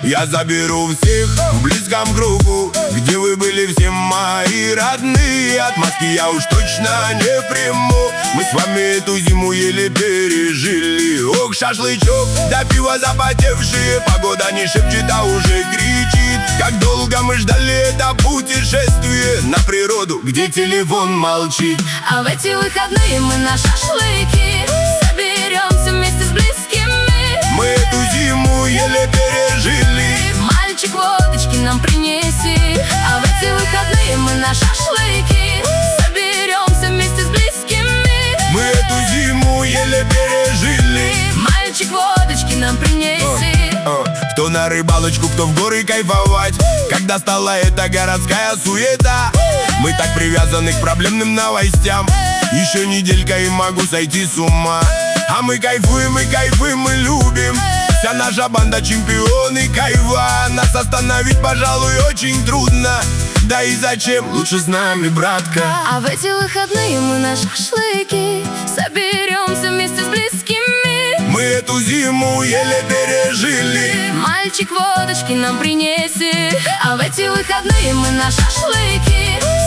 Я заберу всех в близком кругу, где вы были все мои родные. Отмазки я уж точно не приму. Мы с вами эту зиму еле пережили. Ох, шашлычок, да пиво запотевшие. Погода не шепчет, а уже кричит. Как долго мы ждали это путешествие на природу, где телефон молчит. А в эти выходные мы на шашлыки соберемся вместе с близкими. Мы эту зиму еле пережили. Мальчик, водочки нам принеси. А в эти выходные мы на шашлыки соберемся вместе с близкими. Мы эту зиму еле пережили. Мальчик, водочки нам принеси. Кто на рыбалочку, кто в горы кайфовать, когда стала эта городская суета. Мы так привязаны к проблемным новостям. Еще неделька и могу сойти с ума. А мы кайфуем, мы любим. Вся наша банда чемпионы кайфа. Нас остановить, пожалуй, очень трудно. Да и зачем, лучше с нами, братка. А в эти выходные мы на шашлыки соберемся вместе с близкими. Мы эту зиму еле пережили. Мальчик, водочки нам принеси. А в эти выходные мы на шашлыки